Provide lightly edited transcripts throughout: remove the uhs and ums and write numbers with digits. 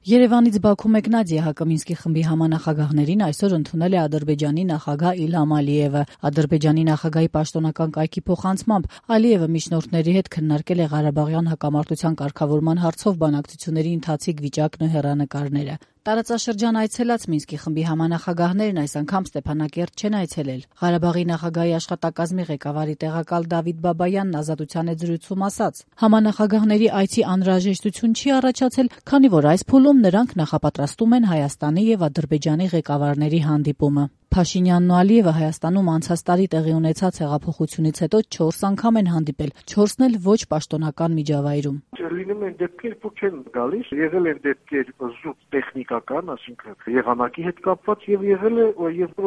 Երևանից Բաքու մեկնած ԵՀԿ Մինսկի խմբի համանախագահներին այսօր ընդունել է Ադրբեջանի նախագահ Իլհամ Ալիևը։ Ադրբեջանի նախագահի պաշտոնական կայքի փոխանցմամբ Ալիևը միջնորդների հետ քննարկել է Ղարաբաղյան հակամարտության կարգավորման հարցով բանակցությունների ընթացիկ վիճակն ու հեռանկարները։ Տարածաշրջան այցելած Մինսկի խմբի համանախագահներն այս անգամ Ստեփանակերտ չեն այցելել։ Ղարաբաղի նախագահի աշխատակազմի ղեկավարի տեղակալ Դավիթ Բաբայանն Ազատության հետ զրույցում ասաց. համանախագահների այցի անհրաժեշտություն չի առաջացել, քանի որ այս փուլում նրանք նախապատրաստում են Հայաստանի եւ Ադրբեջանի ղեկավարների հանդիպումը։ Փաշինյանն ու Ալիևը Հայաստանում անցած տարի տեղի ունեցած հեղափոխությունից հետո 4 անգամ են հանդիպել, 4-ն էլ ոչ պաշտոնական միջավայրում։ Լինում են դեպքեր, որ չեն գալիս, եղել են դեպքեր զուտ տեխնիկական, ասինքն եղանակի հետ կապված եւ եղել է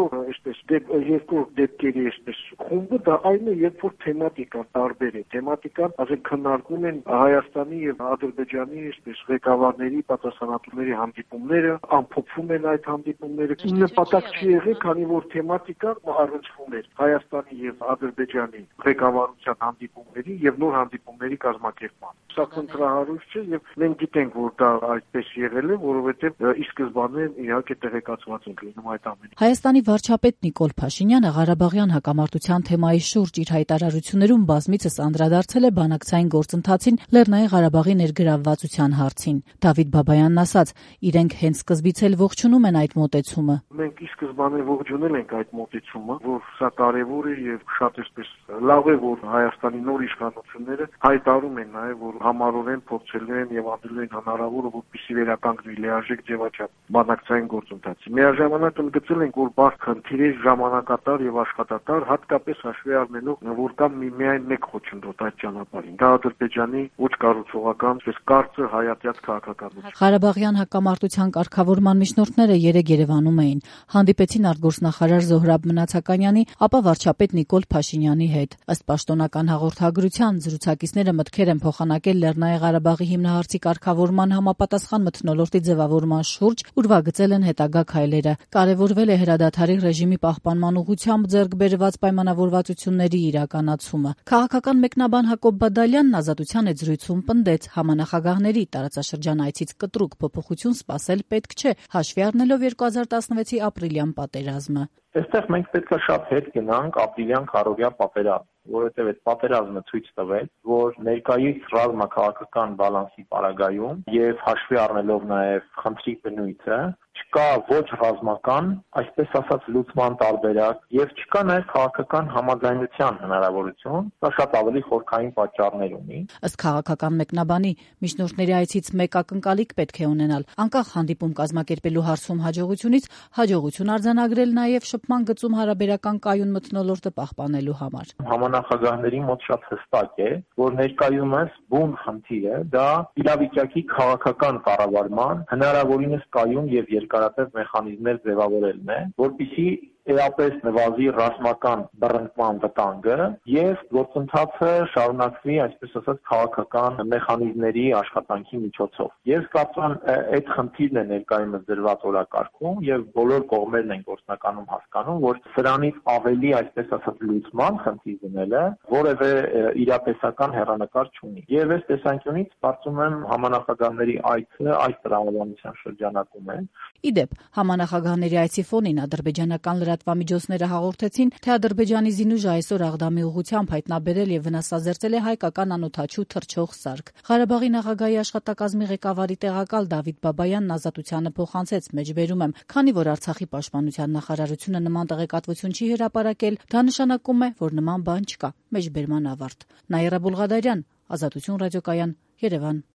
երկրորդ դեպքերի խումբը դա այն է, երբ որ թեմատիկան տարբեր է, թեմատիկան, ասենք քննարկում են Հայաստանի եւ Ադրբեջանի ղեկավարների պատասխանատուների հանդիպումները, ամփոփում են այդ հանդիպումները, նպատակ չի եղել, քանի որ թեմատիկան առնչվում էր Հայաստանի եւ Ադրբեջանի ղեկավարության հանդիպումների եւ նոր հանդիպումների կազմակերպման։ Սա քննարարույց չէ եւ մենք գիտենք, որ դա այդպես եղել է, որովհետեւ ի սկզբանե իհարկե տեղեկացված ենք լինում այդ ամենը։ Հայաստանի վարչապետ Նիկոլ Փաշինյանը Ղարաբաղյան հակամարտության թեմայի շուրջ իր հայտարարություններում բազմիցս անդրադարձել է բանակցային գործընթացին Լեռնային Ղարաբաղի ներգրավվածության հարցին։ Դավիթ Բաբայանն ասաց, իրենք հենց սկզբից էլ ողջունում են այդ մոտեցումը։ Մենք ի սկզբանե ողջունել ենք այդ մոտեցումը, որ սա կարևոր է եւ շատ լավ է, որ Հայաստանի նոր իշխանությունները հայտարարում են նաեւ, որ համառորեն փորձելու են եւ անդրելու են հնարավորը, որպեսզի վերականգնվի լիարժեք ձևաչափ բանակցային գործընթացը։ Միաժամանակ ընդգծել ենք, որ բարդ խնդիր է ժամանակատար եւ աշխատատար, հատկապես հաշվի առնելով, որ կա միայն մեկ խոչընդոտ այդ ճանապարհին։ Դա Ադրբեջանի ոչ կառուցողական, կարծր հայատյաց քաղաքականություն։ Ղարաբաղյան հակամարտության կարգավորման միջնորդները երեկ Երևանում էին, հանդիպեցին արտգործնախարար Զոհրաբ Մնացականյանի, ապա վարչապետ Նիկոլ Փաշինյանի հետ։ Ըստ պաշտոնական հաղորդագրության, զրուցակիցները մտքեր են փոխանակել Լեռնային Ղարաբաղի հիմնահարցի կարգավորման համապատասխան մթնոլորտի ձևավորման շուրջ, ուրվագծել են հետագա քայլերը։ Կարևորվել է հրադադարի ռեժիմի պահպանման ուղղությամբ ձեռք բերված պայմանավորվածությունների իրականացումը։ Քաղաքական մեկնաբան Հակոբ Բադալյանն Ազատության հետ զրույցում պնդեց, համանախագահների տարածաշրջան այցից կտրուկ փոփոխություն սպասել պետք չէ, հաշվի առնելով 2016-ի ապրիլյան պատերազմը։ Այստեղ մենք պետք է շատ հետ գնանք ապրիլյան քարոզիա պատերազմ, որովհետև այդ պատերազմը ցույց տվեց, որ ներկայիս ռազմաքաղաքական բալանսի պարագայում եւ հաշվի առնելով նաեւ խնդրի բնույթը չկա ոչ ռազմական, այսպես ասած լուծման տարբերակ եւ չկա նաեւ քաղաքական համաձայնության հնարավորություն, դա շատ ավելի խորքային պատճառներ ունի։ Ըստ քաղաքական մեկնաբանի, միջնորդների այցից մեկ ակնկալիք պետք է ունենալ, անկախ հանդիպում կազմակերպելու հարցում հաջողությունից, հաջողություն արձանագրել նաեւ շփման գծում հարաբերական կայուն մթնոլորտը պահպանելու համար։ Համանախագահների մոտ շատ հստակ է, որ ներկայումս բուն խնդիրը դա իրավիճակի քաղաքական կառավարման հնարավորինս կայուն եւ երկարատև մեխանիզմներ ձևավորելն է, որպեսզի էապես նվազի ռազմական բռնկման վտանգը եւ գործընթացը շարունակվի, այսպես ասած, քաղաքական մեխանիզմների աշխատանքի միջոցով։ Ես կարծում եմ, այդ խնդիրն է ներկայումս դրված օրակարգում եւ բոլոր կողմերն են գործնականում հասկանում, որ սրանից ավելի, այսպես ասած, լուծման խնդիր դնելը որևէ իրատեսական հեռանկար չունի։ Եվ այս տեսանկյունից կարծում եմ համանախագահների այցը այս տրամաբանության շրջանակում է։ Իդեպ, համանախագահների այցի ֆոնին ադրբեջանական լրատվամիջոցները հաղորդեցին, թե Ադրբեջանի զինուժը այսօր Աղդամի ուղղությամբ հայտնաբերել եւ վնասազերծել է հայկական անօդաչու թռչող սարք։ Ղարաբաղի նախագահի աշխատակազմի ղեկավարի տեղակալ Դավիթ Բաբայանն Ազատությանը փոխանցեց, մեջբերում եմ, քանի որ Արցախի պաշտպանության նախարարությունը նման տեղեկատվություն չի հրապարակել, դա նշանակում է, որ նման բան չկա։ Մեջբերման ավարտ։ Նաիրա Բուլղադարյան, Ազատություն ռադիոկայան, Երևան։